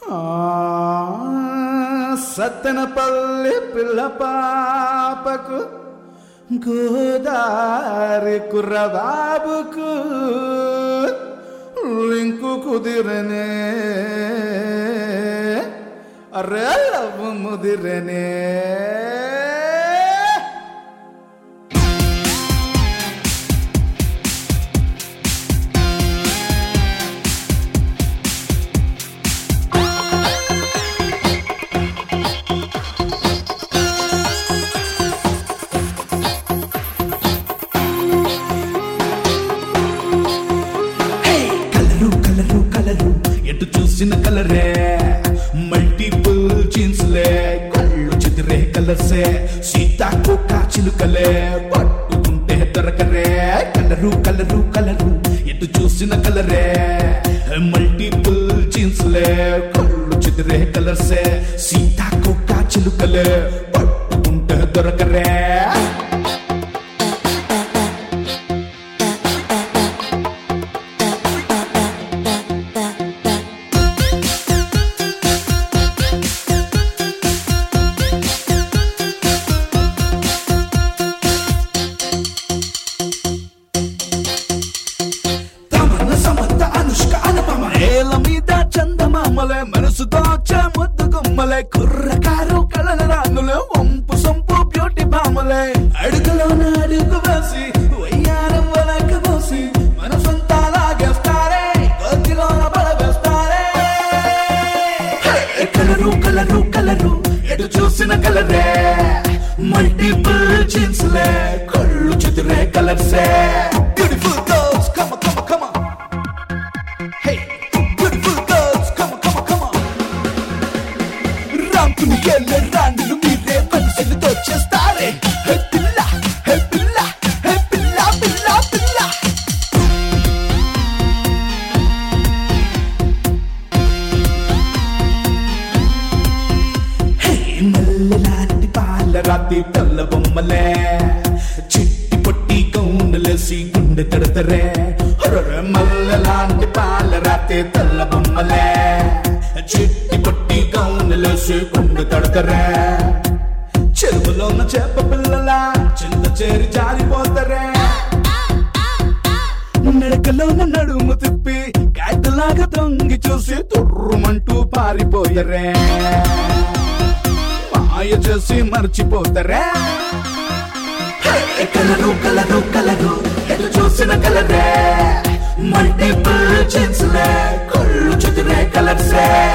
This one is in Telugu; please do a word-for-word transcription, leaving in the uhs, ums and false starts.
సత్తెనపల్లి పిల్ల పాపకు గోదారి కుర్రబాబుకు లింకు కుదిరనే అరే లవ్ ముదిరనే ఎటు చూసిన కలరే మల్టిపుల్ జీన్స్లే కళ్ళు చెదిరే కలర్సే సీతాకోక చిలుకలే పట్టుకుంటే దొరకరే కలరు కలరు కలరు ఎటు చూసిన కలరే మల్టిపుల్ జీన్స్లే కళ్ళు చెదిరే కలర్సే సీతాకోక చిలుకలే పట్టుకుంటే దొరకరే చందమామలే మనసు దోచ ముద్దు గుమ్మలే కుర్రకారు కళల రానులే వంపు సొంపు బ్యూటీ బామలే అడుగులోన అడుగు వేసి వయ్యారం వలక పోసి మన సొంత లాగేస్తారే గోతిలోన పడవేస్తారే కలరు కలరు కలరు ఎటు చూసిన కలరే మల్టిపుల్ జీన్స్లే కళ్ళు చెదిరే కలర్సే బ్యూటిఫుల్ గర్ల్స్ కమ కమ కమ హే రాంకునికెళ్ళే రాండులు మీరే మనసులు దోచేస్తారే హే పిల్ల హే పిల్ల హే పిల్ల పిల్ల పిల్ల హే మల్లెలాంటి పాల రాతి తెల్ల బొమ్మలే చిట్టి పొట్టి గౌనులేసి గుండె తడతరే మల్లెలాంటి పాల రాతి తెల్ల బొమ్మలే చిట్టి పొట్టి గౌనులేసి గుండె తడతరే చెరువులోన చేప పిల్లల చింత చేరి జారిపోతరే నడకలోన నడుము తిప్పి కాయతలాగా తొంగి చూసి తుర్రుమంటూ పారిపోయరే మాయ చేసి మర్చిపోతరే కలరు కలరు కలరు ఎటు చూసిన కలరే మల్టిపుల్ జీన్స్లే కళ్ళు చెదిరే కలర్సే